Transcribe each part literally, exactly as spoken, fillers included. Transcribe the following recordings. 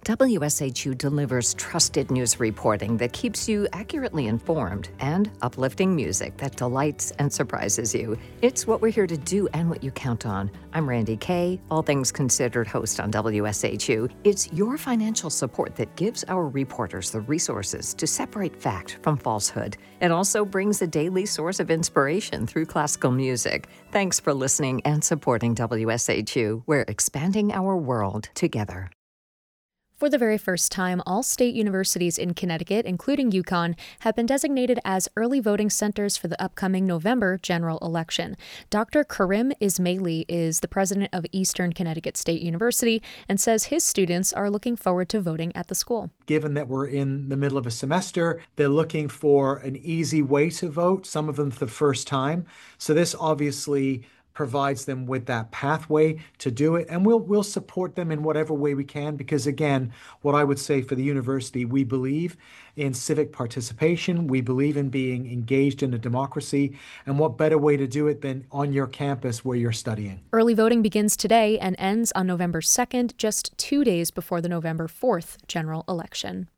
W S H U delivers trusted news reporting that keeps you accurately informed and uplifting music that delights and surprises you. It's what we're here to do and what you count on. I'm Randy Kay, All Things Considered host on W S H U. It's your financial support that gives our reporters the resources to separate fact from falsehood. It also brings a daily source of inspiration through classical music. Thanks for listening and supporting W S H U. We're expanding our world together. For the very first time, all state universities in Connecticut, including UConn, have been designated as early voting centers for the upcoming November general election. Doctor Karim Ismaili is the president of Eastern Connecticut State University and says his students are looking forward to voting at the school. Given that we're in the middle of a semester, they're looking for an easy way to vote, some of them for the first time. So this obviously provides them with that pathway to do it, and we'll we'll support them in whatever way we can, because again, what I would say for the university, we believe in civic participation, we believe in being engaged in a democracy, and what better way to do it than on your campus where you're studying. Early voting begins today and ends on November second, just two days before the November fourth general election.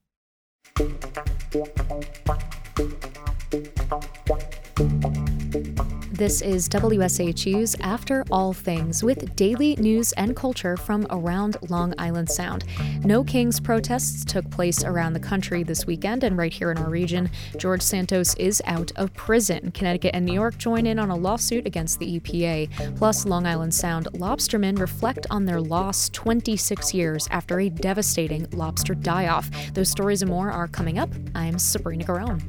This is W S H U's After All Things, with daily news and culture from around Long Island Sound. No Kings protests took place around the country this weekend, and right here in our region, George Santos is out of prison. Connecticut and New York join in on a lawsuit against the E P A. Plus, Long Island Sound lobstermen reflect on their loss twenty-six years after a devastating lobster die-off. Those stories and more are coming up. I'm Sabrina Garone.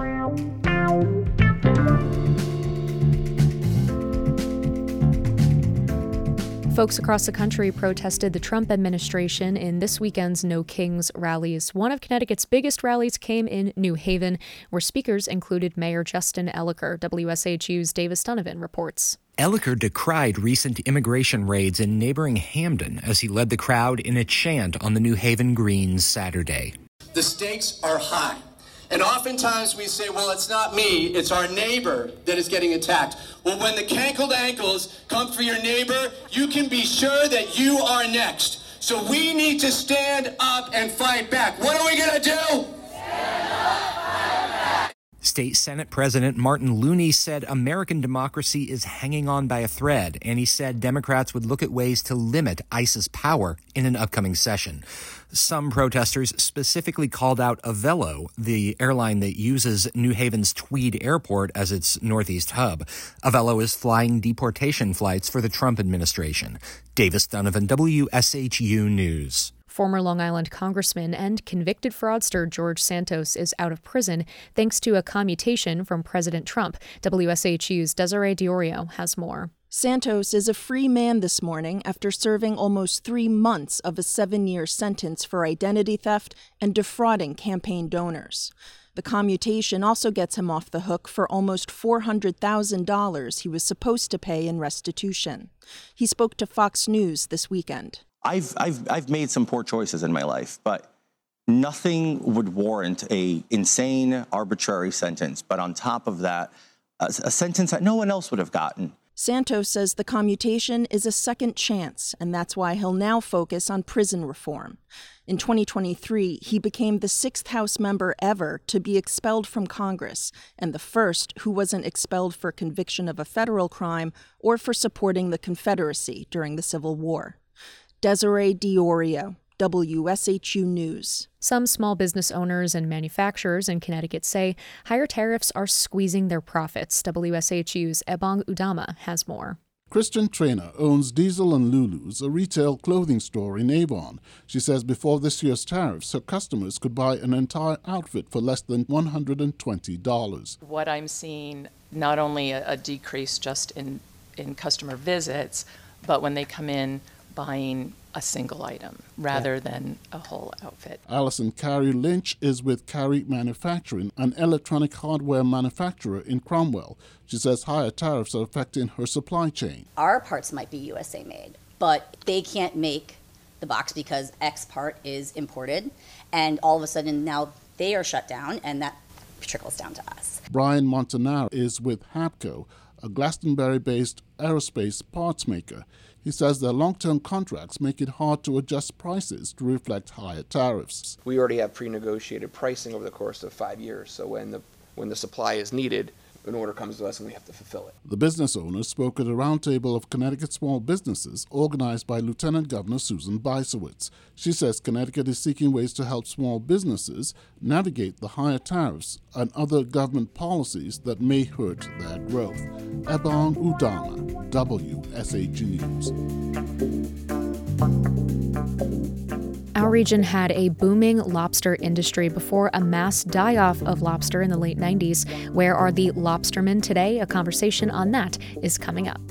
Folks across the country protested the Trump administration in this weekend's No Kings rallies. One of Connecticut's biggest rallies came in New Haven, where speakers included Mayor Justin Elicker. W S H U's Davis Donovan reports. Elicker decried recent immigration raids in neighboring Hamden as he led the crowd in a chant on the New Haven Greens Saturday. The stakes are high. And oftentimes we say, well, it's not me, it's our neighbor that is getting attacked. Well, when the cankled ankles come for your neighbor, you can be sure that you are next. So we need to stand up and fight back. What are we going to do? Stand up, fight back. State Senate President Martin Looney said American democracy is hanging on by a thread, and he said Democrats would look at ways to limit ICE's power in an upcoming session. Some protesters specifically called out Avelo, the airline that uses New Haven's Tweed Airport as its northeast hub. Avelo is flying deportation flights for the Trump administration. Davis Donovan, W S H U News. Former Long Island congressman and convicted fraudster George Santos is out of prison thanks to a commutation from President Trump. W S H U's Desiree Diorio has more. Santos is a free man this morning after serving almost three months of a seven-year sentence for identity theft and defrauding campaign donors. The commutation also gets him off the hook for almost four hundred thousand dollars he was supposed to pay in restitution. He spoke to Fox News this weekend. I've I've I've made some poor choices in my life, but nothing would warrant a insane, arbitrary sentence. But on top of that, a, a sentence that no one else would have gotten. Santos says the commutation is a second chance, and that's why he'll now focus on prison reform. In twenty twenty-three, he became the sixth House member ever to be expelled from Congress, and the first who wasn't expelled for conviction of a federal crime or for supporting the Confederacy during the Civil War. Desiree Diorio, W S H U News. Some small business owners and manufacturers in Connecticut say higher tariffs are squeezing their profits. W S H U's Ebong Udama has more. Christian Trainer owns Diesel and Lulu's, a retail clothing store in Avon. She says before this year's tariffs, her customers could buy an entire outfit for less than one hundred twenty dollars. What I'm seeing, not only a, a decrease just in, in customer visits, but when they come in buying a single item rather yeah. than a whole outfit. Allison Carey Lynch is with Carey Manufacturing, an electronic hardware manufacturer in Cromwell. She says higher tariffs are affecting her supply chain. Our parts might be U S A made, but they can't make the box because X part is imported, and all of a sudden now they are shut down, and that trickles down to us. Brian Montanaro is with Hapco, a Glastonbury-based aerospace parts maker. He says their long-term contracts make it hard to adjust prices to reflect higher tariffs. We already have pre-negotiated pricing over the course of five years, so when the when the supply is needed, an order comes to us and we have to fulfill it. The business owners spoke at a roundtable of Connecticut small businesses organized by Lieutenant Governor Susan Bysiewicz. She says Connecticut is seeking ways to help small businesses navigate the higher tariffs and other government policies that may hurt their growth. Ebong Udama, W S H U News. Our region had a booming lobster industry before a mass die-off of lobster in the late nineties. Where are the lobstermen today? A conversation on that is coming up.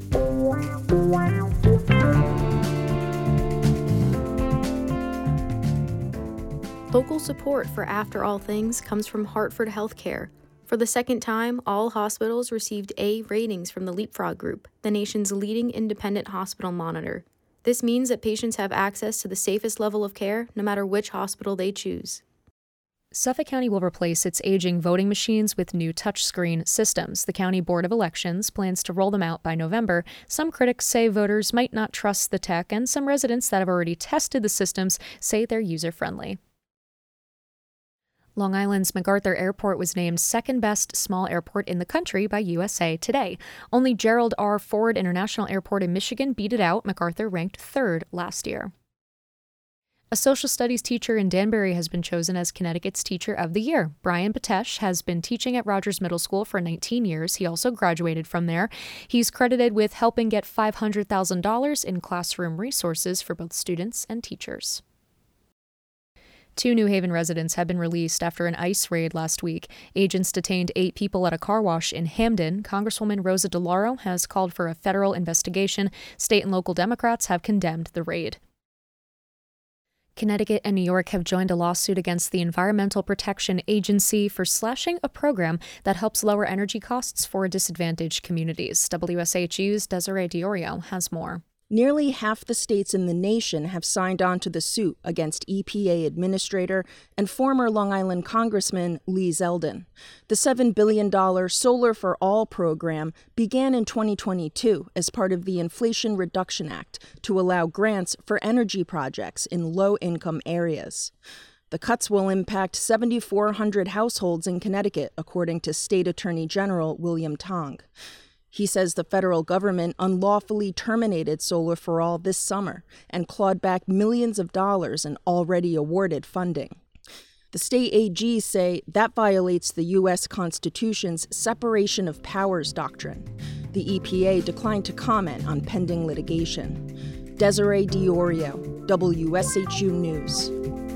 Local support for After All Things comes from Hartford Healthcare. For the second time, all hospitals received A ratings from the Leapfrog Group, the nation's leading independent hospital monitor. This means that patients have access to the safest level of care, no matter which hospital they choose. Suffolk County will replace its aging voting machines with new touchscreen systems. The County Board of Elections plans to roll them out by November. Some critics say voters might not trust the tech, and some residents that have already tested the systems say they're user-friendly. Long Island's MacArthur Airport was named second best small airport in the country by U S A Today. Only Gerald R. Ford International Airport in Michigan beat it out. MacArthur ranked third last year. A social studies teacher in Danbury has been chosen as Connecticut's Teacher of the Year. Brian Patesh has been teaching at Rogers Middle School for nineteen years. He also graduated from there. He's credited with helping get five hundred thousand dollars in classroom resources for both students and teachers. Two New Haven residents have been released after an ICE raid last week. Agents detained eight people at a car wash in Hamden. Congresswoman Rosa DeLauro has called for a federal investigation. State and local Democrats have condemned the raid. Connecticut and New York have joined a lawsuit against the Environmental Protection Agency for slashing a program that helps lower energy costs for disadvantaged communities. W S H U's Desiree Diorio has more. Nearly half the states in the nation have signed on to the suit against E P A Administrator and former Long Island Congressman Lee Zeldin. The seven billion dollars Solar for All program began in twenty twenty-two as part of the Inflation Reduction Act to allow grants for energy projects in low-income areas. The cuts will impact seven thousand four hundred households in Connecticut, according to State Attorney General William Tong. He says the federal government unlawfully terminated Solar for All this summer and clawed back millions of dollars in already awarded funding. The state A Gs say that violates the U S Constitution's separation of powers doctrine. The E P A declined to comment on pending litigation. Desiree Diorio, W S H U News.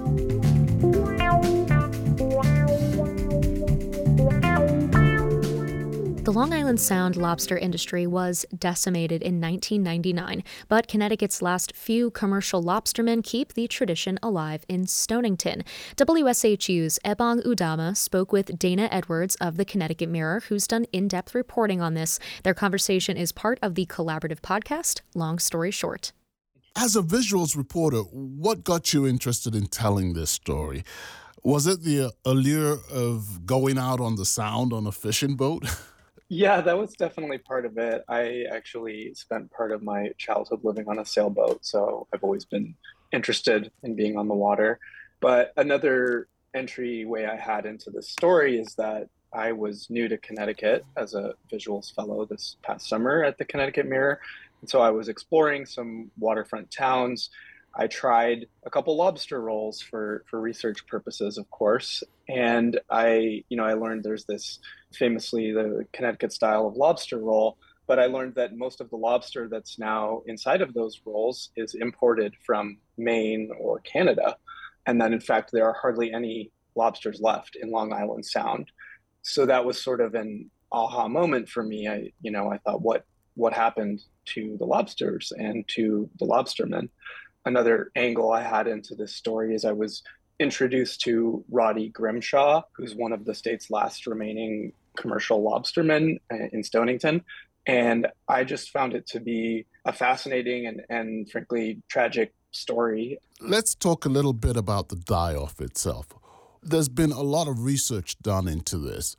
The Long Island Sound lobster industry was decimated in nineteen ninety-nine, but Connecticut's last few commercial lobstermen keep the tradition alive in Stonington. W S H U's Ebong Udama spoke with Dana Edwards of the Connecticut Mirror, who's done in-depth reporting on this. Their conversation is part of the collaborative podcast, Long Story Short. As a visuals reporter, what got you interested in telling this story? Was it the allure of going out on the Sound on a fishing boat? Yeah, that was definitely part of it. I actually spent part of my childhood living on a sailboat, so I've always been interested in being on the water. But another entryway I had into this story is that I was new to Connecticut as a visuals fellow this past summer at the Connecticut Mirror. And so I was exploring some waterfront towns. I tried a couple lobster rolls for, for research purposes, of course. And I, you know, I learned there's this famously the Connecticut style of lobster roll, but I learned that most of the lobster that's now inside of those rolls is imported from Maine or Canada. And that in fact, there are hardly any lobsters left in Long Island Sound. So that was sort of an aha moment for me. I, you know, I thought, what, what happened to the lobsters and to the lobstermen? Another angle I had into this story is I was introduced to Roddy Grimshaw, who's one of the state's last remaining commercial lobstermen in Stonington. And I just found it to be a fascinating and, and frankly, tragic story. Let's talk a little bit about the die-off itself. There's been a lot of research done into this.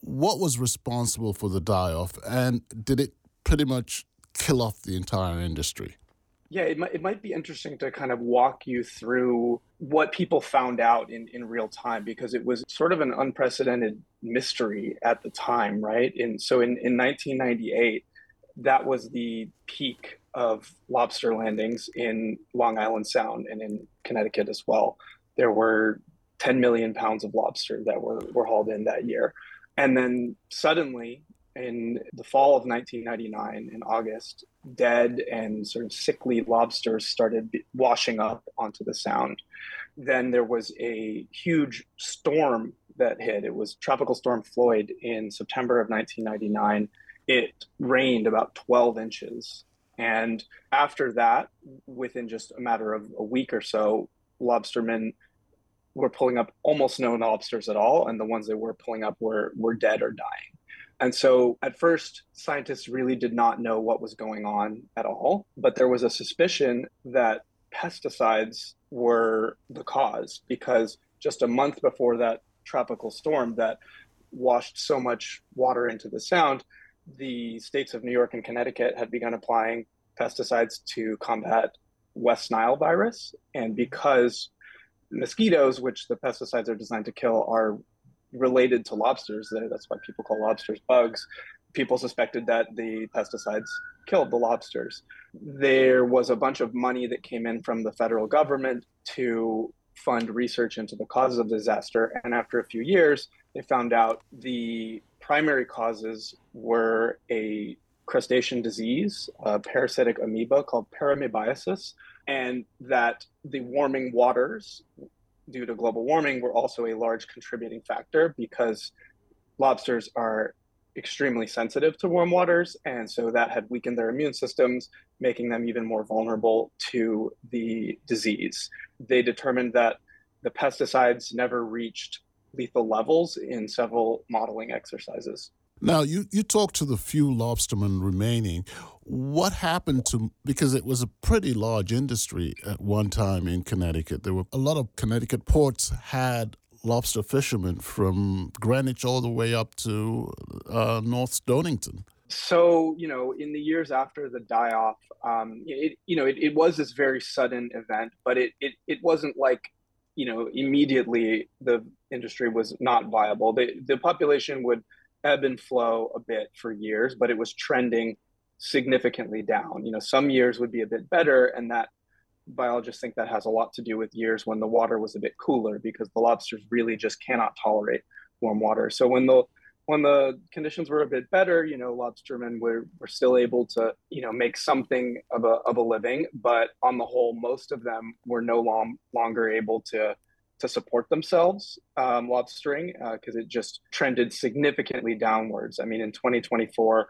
what was responsible for the die-off, and did it pretty much kill off the entire industry? Yeah, it might, it might be interesting to kind of walk you through what people found out in, in real time, because it was sort of an unprecedented mystery at the time, right? And so in, in nineteen ninety-eight, that was the peak of lobster landings in Long Island Sound and in Connecticut as well. There were ten million pounds of lobster that were, were hauled in that year. And then suddenly, in the fall of nineteen ninety-nine, in August, dead and sort of sickly lobsters started washing up onto the Sound. Then there was a huge storm that hit. It was Tropical Storm Floyd in September of nineteen ninety-nine. It rained about twelve inches. And after that, within just a matter of a week or so, lobstermen were pulling up almost no lobsters at all. And the ones they were pulling up were, were dead or dying. And so at first, scientists really did not know what was going on at all, but there was a suspicion that pesticides were the cause, because just a month before that tropical storm that washed so much water into the Sound, the states of New York and Connecticut had begun applying pesticides to combat West Nile virus. And because mosquitoes, which the pesticides are designed to kill, are related to lobsters, that's why people call lobsters bugs, people suspected that the pesticides killed the lobsters. There was a bunch of money that came in from the federal government to fund research into the causes of the disaster. And after a few years, they found out the primary causes were a crustacean disease, a parasitic amoeba called paramoebiasis, and that the warming waters due to global warming were also a large contributing factor, because lobsters are extremely sensitive to warm waters. And so that had weakened their immune systems, making them even more vulnerable to the disease. They determined that the pesticides never reached lethal levels in several modeling exercises. Now, you, you talked to the few lobstermen remaining. What happened to, because it was a pretty large industry at one time in Connecticut. There were a lot of Connecticut ports had lobster fishermen from Greenwich all the way up to uh, North Stonington. So, you know, in the years after the die-off, um, it, you know, it, it was this very sudden event, but it, it, it wasn't like, you know, immediately the industry was not viable. The, the population would ebb and flow a bit for years, but it was trending significantly down. You know, some years would be a bit better, and that biologists think that has a lot to do with years when the water was a bit cooler, because the lobsters really just cannot tolerate warm water. So when the when the conditions were a bit better, you know, lobstermen were, were still able to, you know, make something of a of a living, but on the whole, most of them were no long, longer able to to support themselves um, lobstering, because uh, it just trended significantly downwards. I mean, in twenty twenty-four,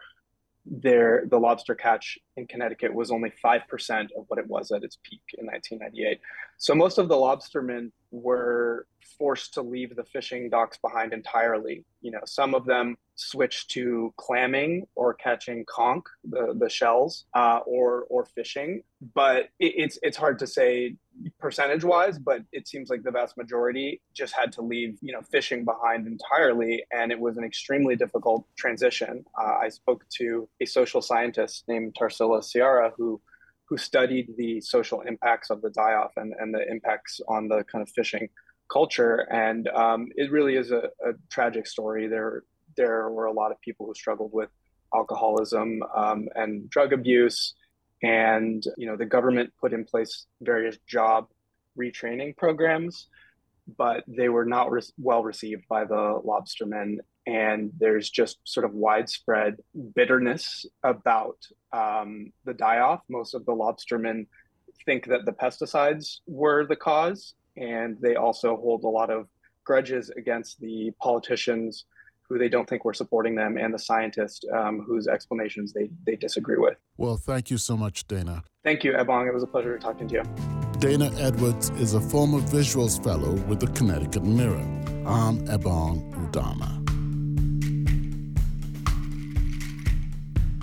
there the lobster catch in Connecticut was only five percent of what it was at its peak in nineteen ninety-eight. So most of the lobstermen were forced to leave the fishing docks behind entirely. You know, some of them switched to clamming or catching conch, the, the shells, uh, or or fishing. But it, it's it's hard to say percentage-wise, but it seems like the vast majority just had to leave, you know, fishing behind entirely, and it was an extremely difficult transition. Uh, I spoke to a social scientist named Tarsila Ciara, who who studied the social impacts of the die-off and, and the impacts on the kind of fishing culture. And um, it really is a, a tragic story. There, there were a lot of people who struggled with alcoholism um, and drug abuse. And, you know, the government put in place various job retraining programs, but they were not re- well received by the lobstermen. And there's just sort of widespread bitterness about um, the die-off. Most of the lobstermen think that the pesticides were the cause, and they also hold a lot of grudges against the politicians who they don't think were supporting them, and the scientists um, whose explanations they, they disagree with. Well, thank you so much, Dana. Thank you, Ebong. It was a pleasure talking to you. Dana Edwards is a former Visuals Fellow with the Connecticut Mirror. I'm Ebong Udama.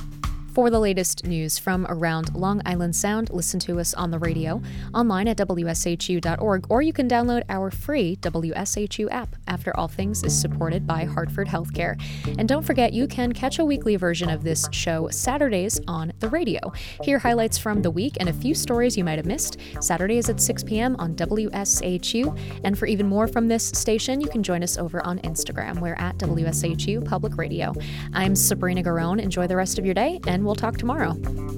For the latest news from around Long Island Sound, listen to us on the radio, online at W S H U dot org, or you can download our free W S H U app. After All Things is supported by Hartford Healthcare. And don't forget, you can catch a weekly version of this show Saturdays on the radio. Hear highlights from the week and a few stories you might have missed. Saturdays at six p.m. on W S H U. And for even more from this station, you can join us over on Instagram. We're at W S H U Public Radio. I'm Sabrina Garone. Enjoy the rest of your day, and we'll talk tomorrow.